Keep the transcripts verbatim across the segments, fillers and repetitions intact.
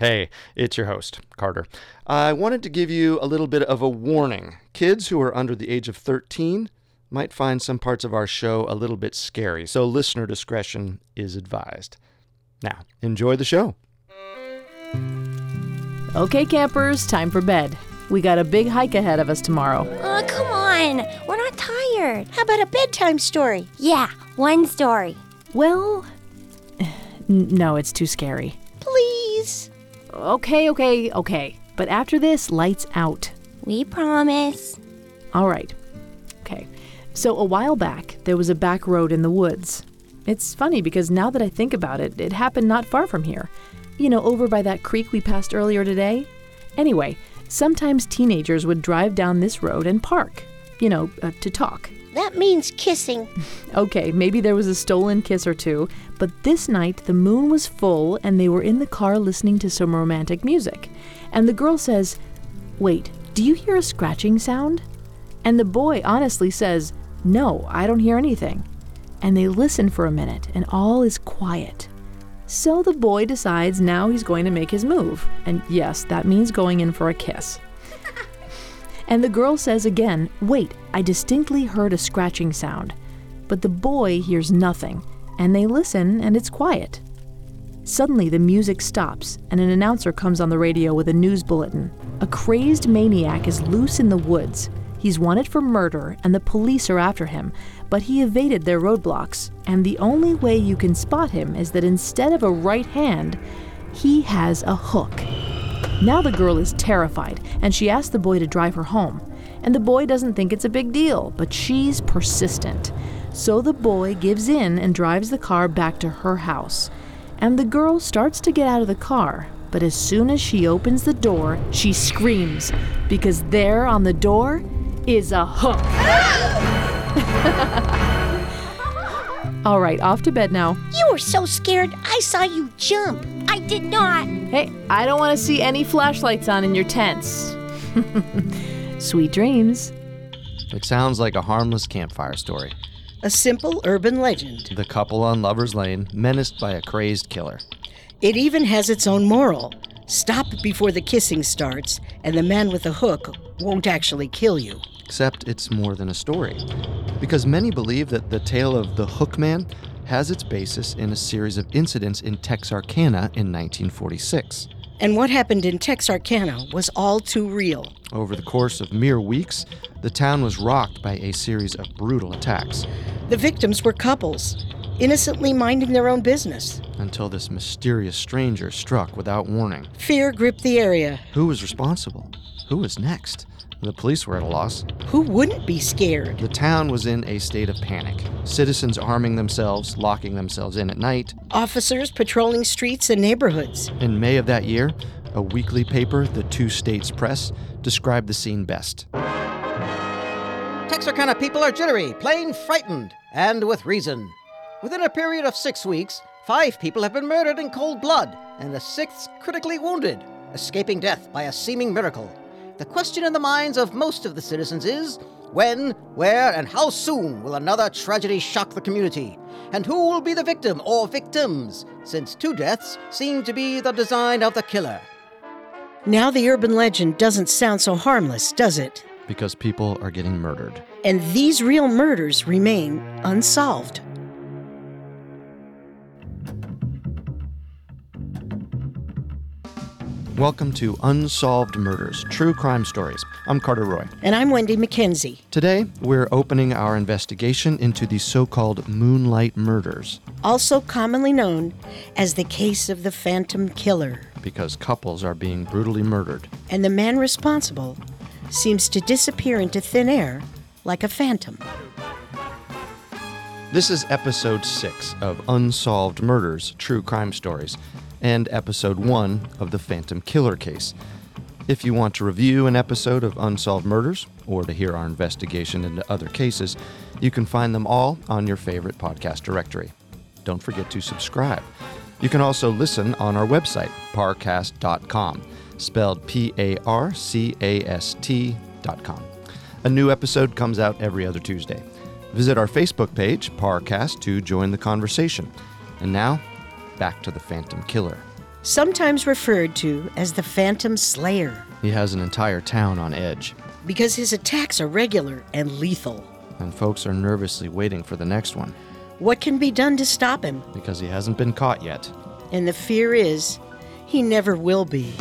Hey, it's your host, Carter. I wanted to give you a little bit of a warning. Kids who are under the age of thirteen might find some parts of our show a little bit scary, so listener discretion is advised. Now, enjoy the show. Okay, campers, time for bed. We got a big hike ahead of us tomorrow. Oh, come on. We're not tired. How about a bedtime story? Yeah, one story. Well, n- no, it's too scary. Please. Okay, okay, okay. But after this, lights out. We promise. All right. Okay. So a while back, there was a back road in the woods. It's funny because now that I think about it, it happened not far from here. You know, over by that creek we passed earlier today. Anyway, sometimes teenagers would drive down this road and park, you know, uh, to talk. That means kissing. Okay, maybe there was a stolen kiss or two, but this night the moon was full and they were in the car listening to some romantic music. And the girl says, "Wait, do you hear a scratching sound?" And the boy honestly says, "No, I don't hear anything." And they listen for a minute and all is quiet. So the boy decides now he's going to make his move. And yes, that means going in for a kiss. And the girl says again, "Wait, I distinctly heard a scratching sound." But the boy hears nothing, and they listen, and it's quiet. Suddenly, the music stops, and an announcer comes on the radio with a news bulletin. A crazed maniac is loose in the woods. He's wanted for murder, and the police are after him, but he evaded their roadblocks, and the only way you can spot him is that instead of a right hand, he has a hook. Now the girl is terrified, and she asks the boy to drive her home. And the boy doesn't think it's a big deal, but she's persistent. So the boy gives in and drives the car back to her house. And the girl starts to get out of the car, but as soon as she opens the door, she screams, because there on the door is a hook. All right, off to bed now. You were so scared, I saw you jump. I did not. Hey, I don't want to see any flashlights on in your tents. Sweet dreams. It sounds like a harmless campfire story. A simple urban legend. The couple on Lover's Lane menaced by a crazed killer. It even has its own moral. Stop before the kissing starts, and the man with the hook won't actually kill you. Except it's more than a story. Because many believe that the tale of the Hook Man has its basis in a series of incidents in Texarkana in nineteen forty-six. And what happened in Texarkana was all too real. Over the course of mere weeks, the town was rocked by a series of brutal attacks. The victims were couples, innocently minding their own business. Until this mysterious stranger struck without warning. Fear gripped the area. Who was responsible? Who was next? The police were at a loss. Who wouldn't be scared? The town was in a state of panic. Citizens arming themselves, locking themselves in at night. Officers patrolling streets and neighborhoods. In May of that year, a weekly paper, the Two States Press, described the scene best. Texarkana people are jittery, plain frightened, and with reason. Within a period of six weeks, five people have been murdered in cold blood, and the sixth critically wounded, escaping death by a seeming miracle. The question in the minds of most of the citizens is, when, where, and how soon will another tragedy shock the community? And who will be the victim or victims, since two deaths seem to be the design of the killer? Now the urban legend doesn't sound so harmless, does it? Because people are getting murdered. And these real murders remain unsolved. Welcome to Unsolved Murders, True Crime Stories. I'm Carter Roy. And I'm Wendy McKenzie. Today, we're opening our investigation into the so-called Moonlight Murders. Also commonly known as the case of the Phantom Killer. Because couples are being brutally murdered. And the man responsible seems to disappear into thin air like a phantom. This is episode six of Unsolved Murders, True Crime Stories, and episode one of the Phantom Killer case. If you want to review an episode of Unsolved Murders, or to hear our investigation into other cases, you can find them all on your favorite podcast directory. Don't forget to subscribe. You can also listen on our website, parcast dot com, spelled P A R C A S T dot com. A new episode comes out every other Tuesday. Visit our Facebook page, Parcast, to join the conversation. And now, back to the Phantom Killer. sometimes referred to as the Phantom Slayer, He has an entire town on edge, because his attacks are regular and lethal. and folks are nervously waiting for the next one What can be done to stop him? because he hasn't been caught yet. And the fear is, he never will be.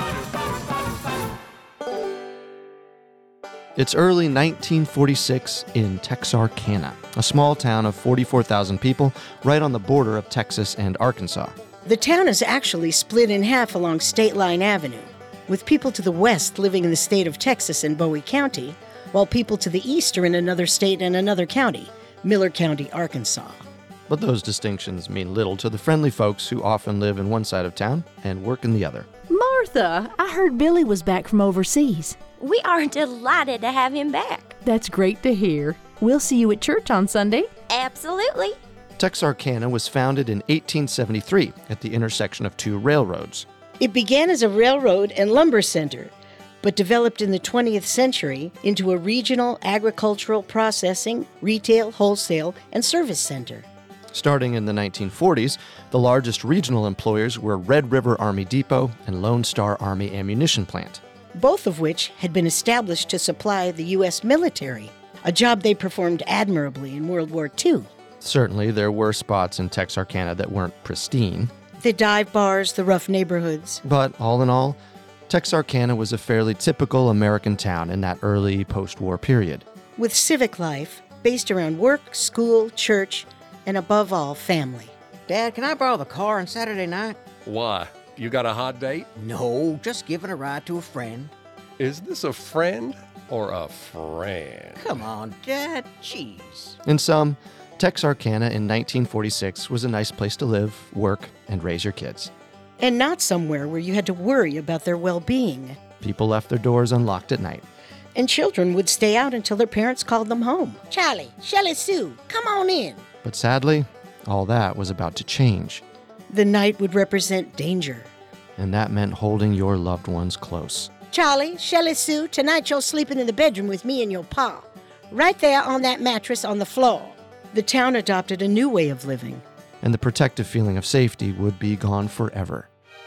It's early nineteen forty-six in Texarkana, a small town of forty-four thousand people right on the border of Texas and Arkansas. The town is actually split in half along State Line Avenue, with people to the west living in the state of Texas and Bowie County, while people to the east are in another state and another county, Miller County, Arkansas. But those distinctions mean little to the friendly folks who often live in one side of town and work in the other. Martha, I heard Billy was back from overseas. We are delighted to have him back. That's great to hear. We'll see you at church on Sunday. Absolutely. Texarkana was founded in eighteen seventy-three at the intersection of two railroads. It began as a railroad and lumber center, but developed in the twentieth century into a regional agricultural processing, retail, wholesale, and service center. Starting in the nineteen forties, the largest regional employers were Red River Army Depot and Lone Star Army Ammunition Plant. Both of which had been established to supply the U S military, a job they performed admirably in World War Two. Certainly, there were spots in Texarkana that weren't pristine, The dive bars, the rough neighborhoods. but all in all, Texarkana was a fairly typical American town in that early post-war period. With civic life based around work, school, church, and above all, family. Dad, can I borrow the car on Saturday night? Why? You got a hot date? No, just giving a ride to a friend. Is this a friend or a friend? Come on, Dad. Jeez. In sum, Texarkana in nineteen forty-six was a nice place to live, work, and raise your kids. And not somewhere where you had to worry about their well-being. People left their doors unlocked at night. And children would stay out until their parents called them home. Charlie, Shelley Sue, come on in. But sadly, all that was about to change, The night would represent danger. and that meant holding your loved ones close. Charlie, Shelley Sue, tonight you're sleeping in the bedroom with me and your pa. Right there on that mattress on the floor. The town adopted a new way of living. And the protective feeling of safety would be gone forever.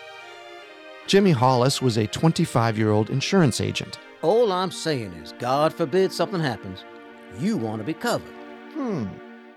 Jimmy Hollis was a twenty-five-year-old insurance agent. All I'm saying is, God forbid something happens, you want to be covered. Hmm.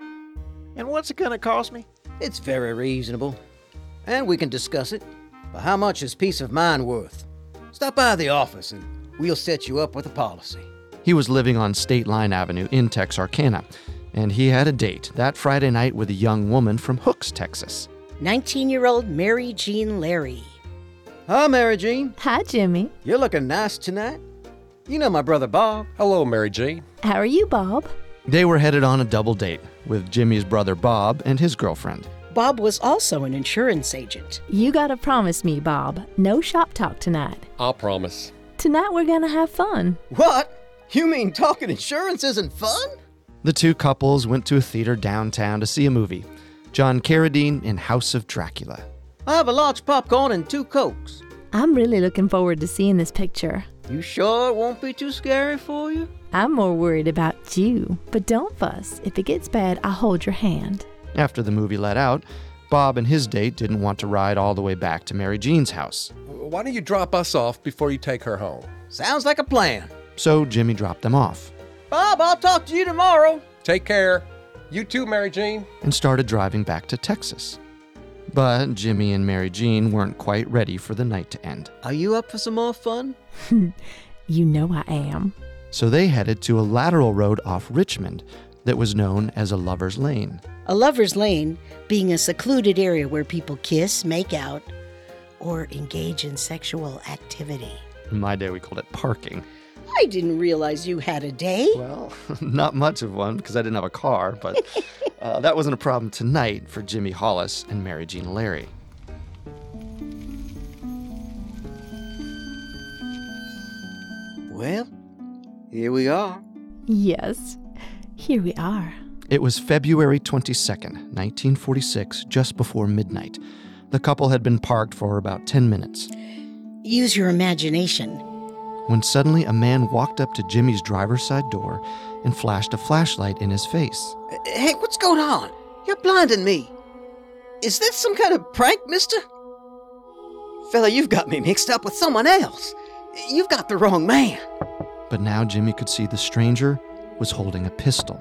And what's it gonna cost me? It's very reasonable. And we can discuss it. But how much is peace of mind worth? Stop by the office and we'll set you up with a policy. He was living on State Line Avenue in Texarkana, and he had a date that Friday night with a young woman from Hooks, Texas. nineteen-year-old Mary Jean Larry. Hi, Mary Jean. Hi, Jimmy. You're looking nice tonight. You know my brother Bob. Hello, Mary Jean. How are you, Bob? They were headed on a double date with Jimmy's brother Bob and his girlfriend. Bob was also an insurance agent. You gotta promise me, Bob, no shop talk tonight. I'll promise. Tonight we're gonna have fun. What? You mean talking insurance isn't fun? The two couples went to a theater downtown to see a movie, John Carradine in House of Dracula. I have a large popcorn and two Cokes. I'm really looking forward to seeing this picture. You sure it won't be too scary for you? I'm more worried about you, but don't fuss. If it gets bad, I'll hold your hand. After the movie let out, Bob and his date didn't want to ride all the way back to Mary Jean's house. Why don't you drop us off before you take her home? Sounds like a plan. So Jimmy dropped them off Bob, I'll talk to you tomorrow. Take care. You too, Mary Jean. and started driving back to Texas. But Jimmy and Mary Jean weren't quite ready for the night to end. Are you up for some more fun? You know I am. So they headed to a lateral road off Richmond that was known as a lover's lane. A lover's lane being a secluded area where people kiss, make out, or engage in sexual activity. In my day, we called it parking. I didn't realize you had a day. Well, not much of one because I didn't have a car, but uh, that wasn't a problem tonight for Jimmy Hollis and Mary Jean Larry. Well, here we are. Yes, here we are. It was February twenty-second, nineteen forty-six, just before midnight. The couple had been parked for about ten minutes Use your imagination. when suddenly a man walked up to Jimmy's driver's side door and flashed a flashlight in his face. Hey, what's going on? You're blinding me. Is this some kind of prank, mister? Fella, you've got me mixed up with someone else. You've got the wrong man. But now Jimmy could see the stranger was holding a pistol.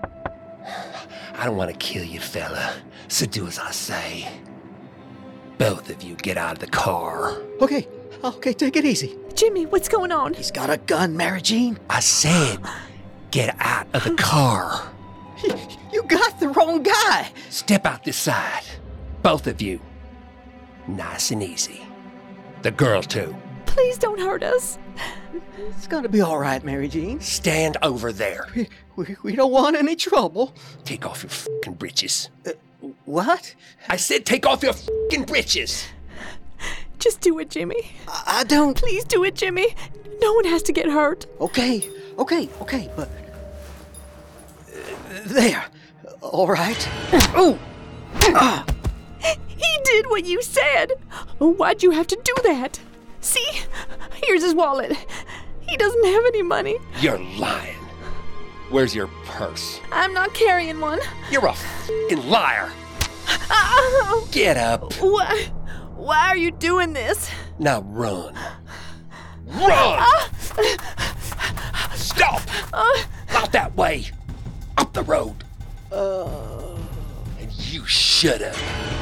I don't want to kill you, fella, so do as I say. Both of you get out of the car. Okay, okay, take it easy. Jimmy, what's going on? He's got a gun, Mary Jean. I said, get out of the car. You got the wrong guy. Step out this side. Both of you. Nice and easy. The girl, too. Please don't hurt us. It's gonna be all right, Mary Jean. Stand over there. We, we, we don't want any trouble. Take off your fucking breeches. Uh, what? I said take off your fucking breeches. Just do it, Jimmy. I, I don't... Please do it, Jimmy. No one has to get hurt. Okay, okay, okay, but... Uh, there. All right. Oh! Ah! He did what you said. Why'd you have to do that? See? Here's his wallet. He doesn't have any money. You're lying. Where's your purse? I'm not carrying one. You're a fucking liar. Oh, Get up. why? Why are you doing this? Now run. Run! Stop! Not that way. Up the road. And you shut up.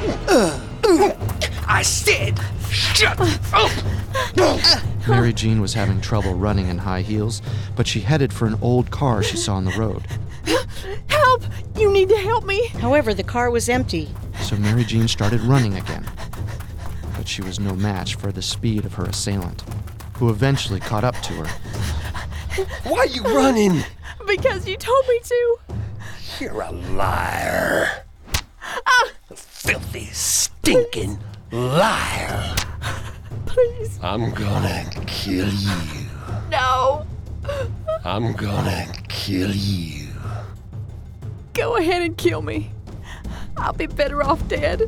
I said, shut up! Mary Jean was having trouble running in high heels, but she headed for an old car she saw on the road. Help! You need to help me. However, the car was empty. So Mary Jean started running again. But she was no match for the speed of her assailant, who eventually caught up to her. Why are you running? Because you told me to. You're a liar. Ah, A filthy, stinking liar. please, I'm gonna kill you. no. I'm gonna kill you. Go ahead and kill me. I'll be better off dead.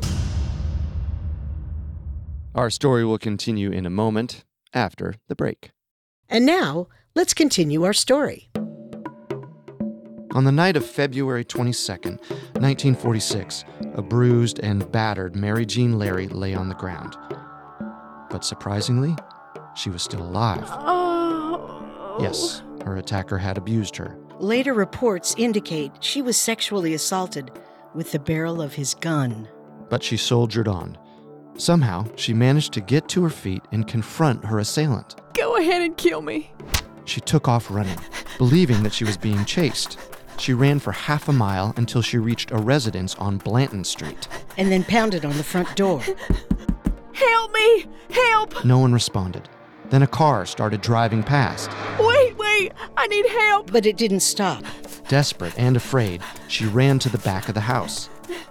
Our story will continue in a moment after the break. And now, let's continue our story. On the night of February twenty-second, nineteen forty-six, a bruised and battered Mary Jean Larey lay on the ground. But surprisingly, she was still alive. Oh. Yes, her attacker had abused her. Later reports indicate she was sexually assaulted with the barrel of his gun. But she soldiered on. Somehow, she managed to get to her feet and confront her assailant. Go ahead and kill me. She took off running, believing that she was being chased. She ran for half a mile until she reached a residence on Blanton Street. And then pounded on the front door. Help me! Help! No one responded. Then a car started driving past. Wait, wait! I need help! But it didn't stop. Desperate and afraid, she ran to the back of the house.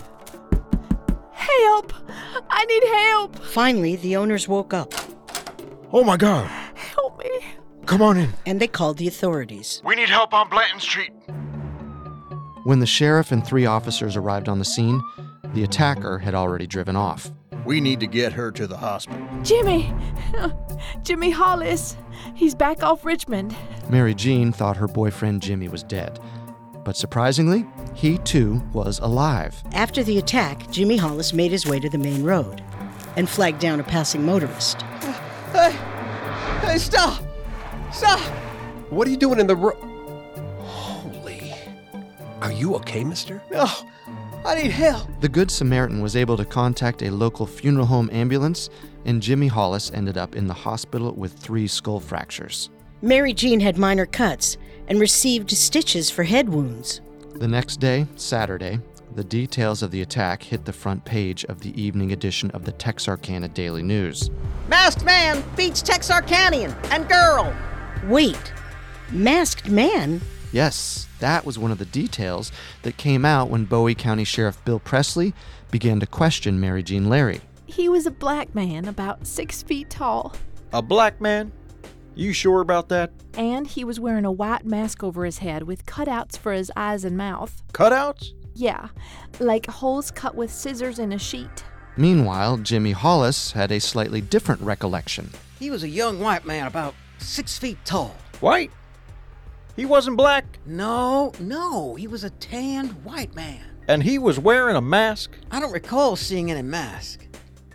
Help! I need help! Finally, the owners woke up, Oh my God. Help me! Come on in. and they called the authorities. We need help on Blanton Street. When the sheriff and three officers arrived on the scene, the attacker had already driven off. We need to get her to the hospital. Jimmy! Jimmy Hollis! He's back off Richmond. Mary Jean thought her boyfriend Jimmy was dead. But surprisingly, he too was alive. After the attack, Jimmy Hollis made his way to the main road and flagged down a passing motorist. Hey, hey, stop! Stop! What are you doing in the road? Holy. Are you okay, mister? No, I need help. The Good Samaritan was able to contact a local funeral home ambulance, and Jimmy Hollis ended up in the hospital with three skull fractures. Mary Jean had minor cuts and received stitches for head wounds. The next day, Saturday, the details of the attack hit the front page of the evening edition of the Texarkana Daily News. Masked man beats Texarkanian and girl. Wait, masked man? Yes, that was one of the details that came out when Bowie County Sheriff Bill Presley began to question Mary Jean Larey. He was a black man, about six feet tall. A black man? You sure about that? And he was wearing a white mask over his head with cutouts for his eyes and mouth. Cutouts? Yeah, like holes cut with scissors in a sheet. Meanwhile, Jimmy Hollis had a slightly different recollection. He was a young white man about six feet tall. White? He wasn't black? No, no, he was a tanned white man. And he was wearing a mask? I don't recall seeing any mask.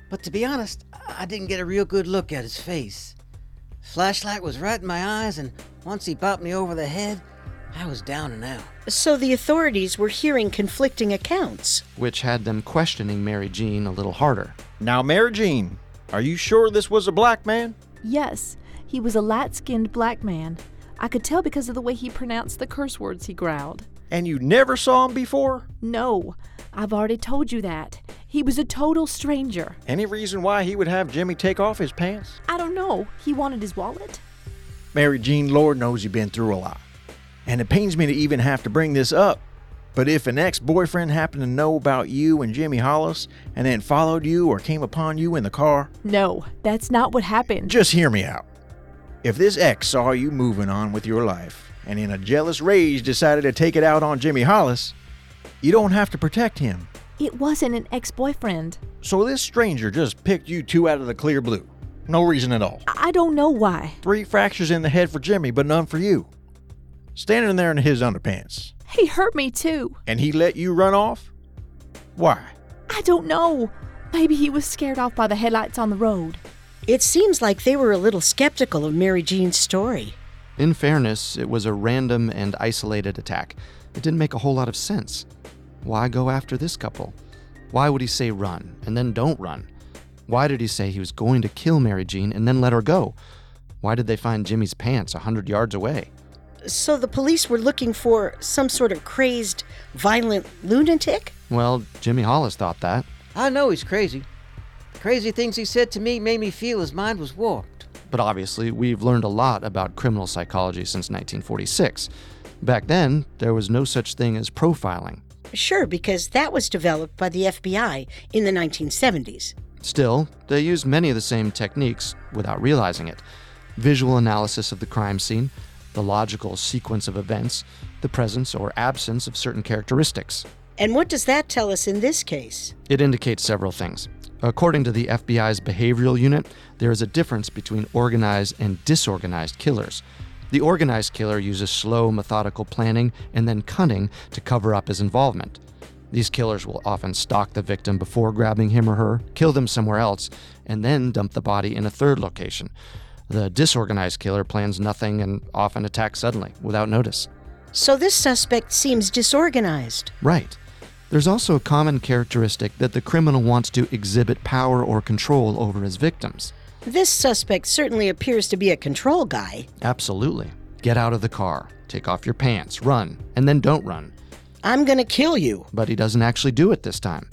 But to be honest, I didn't get a real good look at his face. Flashlight was right in my eyes, and once he bopped me over the head, I was down and out. So the authorities were hearing conflicting accounts. which had them questioning Mary Jean a little harder. Now, Mary Jean, are you sure this was a black man? Yes, he was a light-skinned black man. I could tell because of the way he pronounced the curse words he growled. And you never saw him before? No, I've already told you that. He was a total stranger. Any reason why he would have Jimmy take off his pants? I don't know. He wanted his wallet? Mary Jean, Lord knows you've been through a lot. And it pains me to even have to bring this up. But if an ex-boyfriend happened to know about you and Jimmy Hollis and then followed you or came upon you in the car, No, that's not what happened. just hear me out. If this ex saw you moving on with your life and in a jealous rage decided to take it out on Jimmy Hollis, you don't have to protect him. It wasn't an ex-boyfriend. So this stranger just picked you two out of the clear blue. No reason at all. I I don't know why. Three fractures in the head for Jimmy, but none for you. Standing there in his underpants. He hurt me too. And he let you run off? Why? I don't know. Maybe he was scared off by the headlights on the road. It seems like they were a little skeptical of Mary Jean's story. In fairness, it was a random and isolated attack. It didn't make a whole lot of sense. Why go after this couple? Why would he say run and then don't run? Why did he say he was going to kill Mary Jean and then let her go? Why did they find Jimmy's pants a hundred yards away? So the police were looking for some sort of crazed, violent lunatic? Well, Jimmy Hollis thought that. I know he's crazy. Crazy things he said to me made me feel his mind was warped. But obviously, we've learned a lot about criminal psychology since nineteen forty-six. Back then, there was no such thing as profiling. Sure, because that was developed by the F B I in the nineteen seventies. Still, they used many of the same techniques without realizing it. Visual analysis of the crime scene, the logical sequence of events, the presence or absence of certain characteristics. And what does that tell us in this case? It indicates several things. According to the F B I's behavioral unit, there is a difference between organized and disorganized killers. The organized killer uses slow, methodical planning and then cunning to cover up his involvement. These killers will often stalk the victim before grabbing him or her, kill them somewhere else, and then dump the body in a third location. The disorganized killer plans nothing and often attacks suddenly, without notice. So this suspect seems disorganized. Right. There's also a common characteristic that the criminal wants to exhibit power or control over his victims. This suspect certainly appears to be a control guy. Absolutely. Get out of the car, take off your pants, run, and then don't run. I'm gonna kill you. But he doesn't actually do it this time.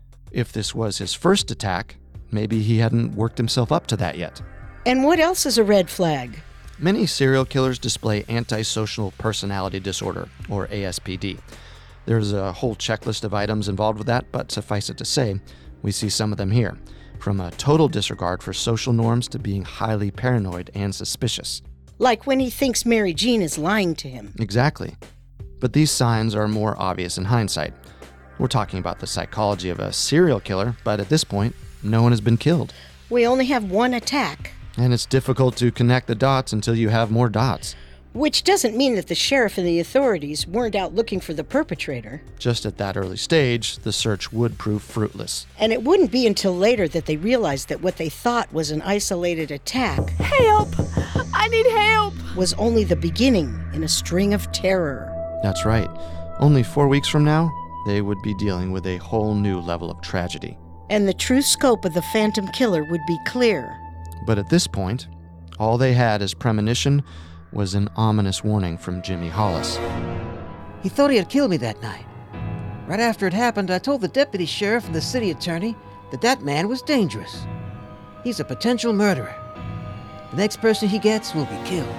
If this was his first attack, maybe he hadn't worked himself up to that yet. And what else is a red flag? Many serial killers display antisocial personality disorder, or A S P D. There's a whole checklist of items involved with that, but suffice it to say, we see some of them here, from a total disregard for social norms to being highly paranoid and suspicious. Like when he thinks Mary Jean is lying to him. Exactly. But these signs are more obvious in hindsight. We're talking about the psychology of a serial killer, but at this point, no one has been killed. We only have one attack. And it's difficult to connect the dots until you have more dots. Which doesn't mean that the sheriff and the authorities weren't out looking for the perpetrator. Just at that early stage, the search would prove fruitless. And it wouldn't be until later that they realized that what they thought was an isolated attack Help! I need help! was only the beginning in a string of terror. That's right. Only four weeks from now, they would be dealing with a whole new level of tragedy. And the true scope of the Phantom Killer would be clear. But at this point, all they had as premonition was an ominous warning from Jimmy Hollis. He thought he had killed me that night. Right after it happened, I told the deputy sheriff and the city attorney that that man was dangerous. He's a potential murderer. The next person he gets will be killed.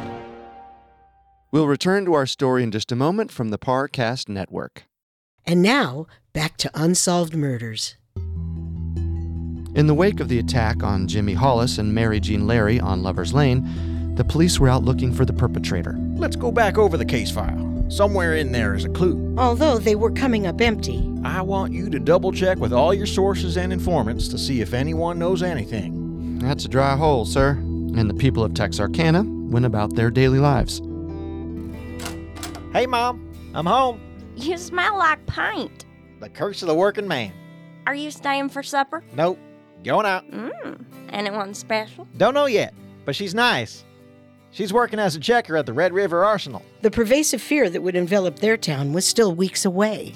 We'll return to our story in just a moment from the Parcast Network. And now, back to Unsolved Murders. In the wake of the attack on Jimmy Hollis and Mary Jean Larey on Lover's Lane, the police were out looking for the perpetrator. Let's go back over the case file. Somewhere in there is a clue. Although they were coming up empty. I want you to double check with all your sources and informants to see if anyone knows anything. That's a dry hole, sir. And the people of Texarkana went about their daily lives. Hey, Mom. I'm home. You smell like paint. The curse of the working man. Are you staying for supper? Nope. Going out. Mm. Anyone special? Don't know yet, but she's nice. She's working as a checker at the Red River Arsenal. The pervasive fear that would envelop their town was still weeks away.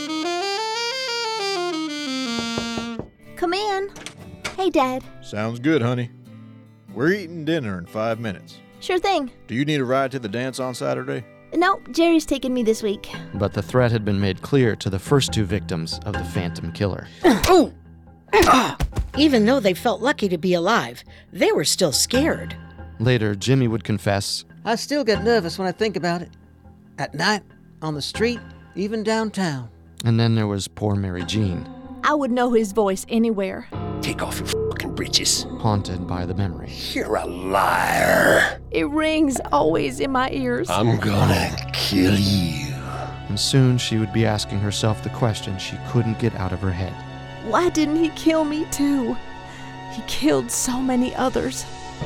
Come in. Hey, Dad. Sounds good, honey. We're eating dinner in five minutes. Sure thing. Do you need a ride to the dance on Saturday? No, Jerry's taking me this week. But the threat had been made clear to the first two victims of the Phantom Killer. Oh! Even though they felt lucky to be alive, they were still scared. Later, Jimmy would confess, I still get nervous when I think about it. At night, on the street, even downtown. and then there was poor Mary Jean, I would know his voice anywhere. Take off your fucking breeches. haunted by the memory. You're a liar. It rings always in my ears. I'm gonna kill you. And soon she would be asking herself the question she couldn't get out of her head. Why didn't he kill me too? He killed so many others.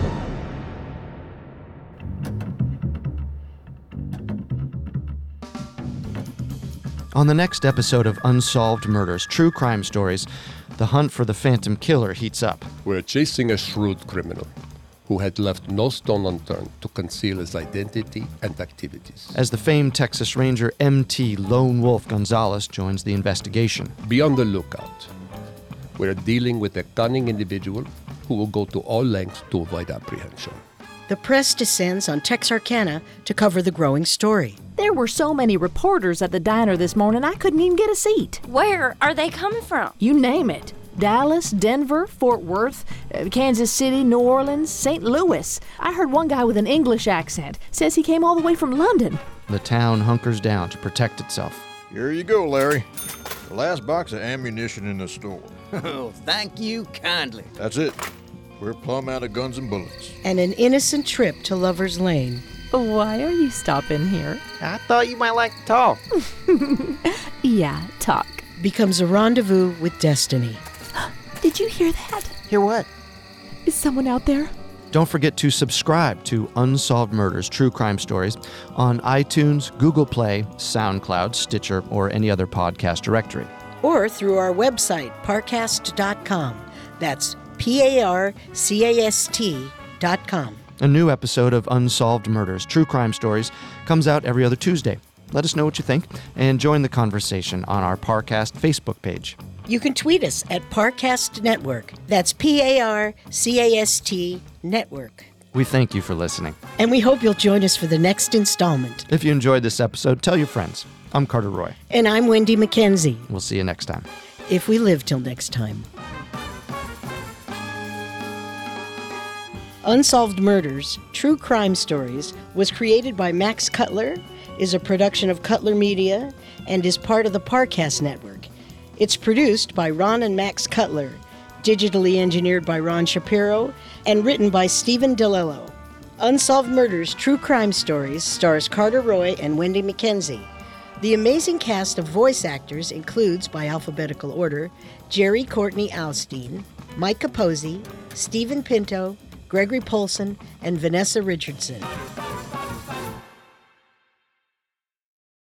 On the next episode of Unsolved Murders, True Crime Stories, the hunt for the Phantom Killer heats up. We're chasing a shrewd criminal who had left no stone unturned to conceal his identity and activities. As the famed Texas Ranger M T Lone Wolf Gonzalez joins the investigation. Be on the lookout. We're dealing with a cunning individual who will go to all lengths to avoid apprehension. The press descends on Texarkana to cover the growing story. There were so many reporters at the diner this morning, I couldn't even get a seat. Where are they coming from? You name it. Dallas, Denver, Fort Worth, uh, Kansas City, New Orleans, Saint Louis. I heard one guy with an English accent. Says he came all the way from London. The town hunkers down to protect itself. Here you go, Larry. The last box of ammunition in the store. Oh, thank you kindly. That's it. We're plumb out of guns and bullets. And an innocent trip to Lover's Lane. Why are you stopping here? I thought you might like to talk. Yeah, talk. Becomes a rendezvous with destiny. Did you hear that? Hear what? Is someone out there? Don't forget to subscribe to Unsolved Murders True Crime Stories on iTunes, Google Play, SoundCloud, Stitcher, or any other podcast directory. Or through our website, parcast dot com. That's P A R C A S T dot com. A new episode of Unsolved Murders True Crime Stories comes out every other Tuesday. Let us know what you think and join the conversation on our Parcast Facebook page. You can tweet us at Parcast Network. That's P A R C A S T Network. We thank you for listening. And we hope you'll join us for the next installment. If you enjoyed this episode, tell your friends. I'm Carter Roy. And I'm Wendy McKenzie. We'll see you next time. If we live till next time. Unsolved Murders, True Crime Stories was created by Max Cutler, is a production of Cutler Media, and is part of the Parcast Network. It's produced by Ron and Max Cutler, digitally engineered by Ron Shapiro, and written by Stephen DeLello. Unsolved Murders, True Crime Stories stars Carter Roy and Wendy McKenzie. The amazing cast of voice actors includes, by alphabetical order, Jerry Courtney Alstein, Mike Capozzi, Stephen Pinto, Gregory Polson, and Vanessa Richardson.